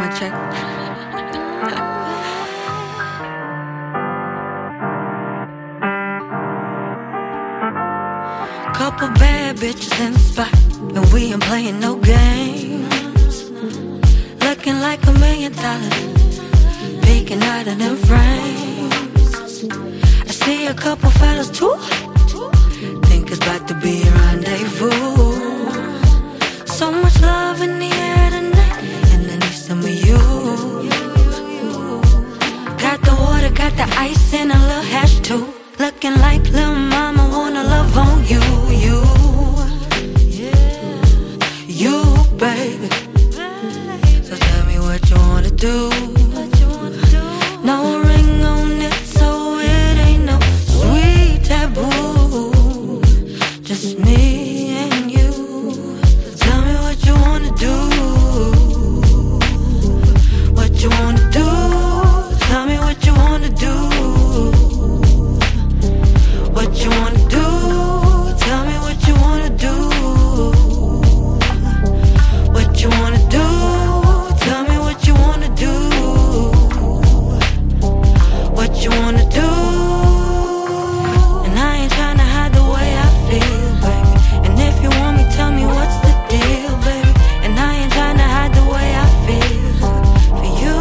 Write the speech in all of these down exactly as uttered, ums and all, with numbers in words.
my check. Couple bad bitches in the spot, and we ain't playing no games. Looking like a million dollars, peeking out of them frames. I see a couple fellas too, think it's about to be a rendezvous. So much love in the air tonight, and I need some of you. Got the water, got the ice, and a little hash too. Looking like Lil' Mama, wanna love on you, you, you, baby. So tell me what you wanna do. No ring on it, so it ain't no sweet taboo. Just me and you. So tell me what you wanna do. What you wanna do. Tell me what you wanna do. What you wanna do? Tell me what you wanna do. What you wanna do? Tell me what you wanna do. What you wanna do? And I ain't tryna hide the way I feel, baby. And if you want me, tell me what's the deal, baby. And I ain't tryna hide the way I feel for you.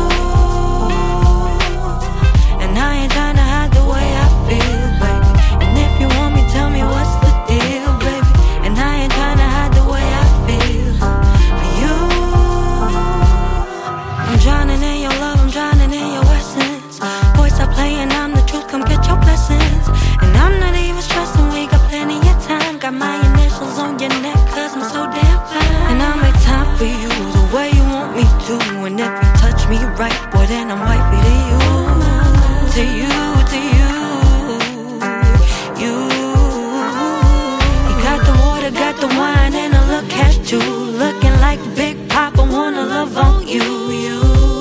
And I ain't tryna hide the way I feel, baby. And if you want me, tell me what's the deal, baby. And I ain't tryna hide the way I feel for you. I'm drowning in your love, I'm drowning in your essence. Boys are playing, I'm the truth, come get your blessings. And I'm not even stressing, we got plenty of time. Got my initials on your neck, cause I'm so damn fine. And I make time for you the way you want me to. And if you touch me right, boy, then I'm wifey to you. To you, to you, you. You got the water, got the wine, and a little cash too. Looking like Big Papa, wanna love on you, you.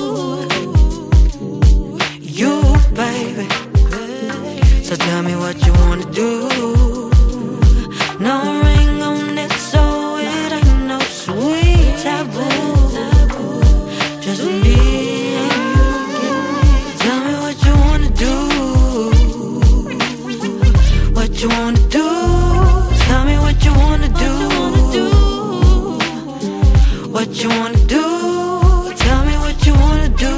You, baby. So tell me what you wanna do. No ring on it, so it ain't no sweet taboo. Just me and you. Tell me what you wanna do. What you wanna do? Tell me what you wanna do. What you wanna do? Tell me what you wanna do.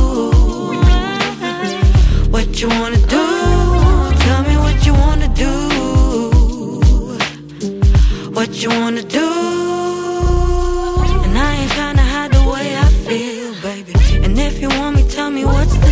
What you wanna do? Tell me what you wanna do. What you wanna do? And I ain't tryna hide the way I feel, baby. And if you want me, tell me what's the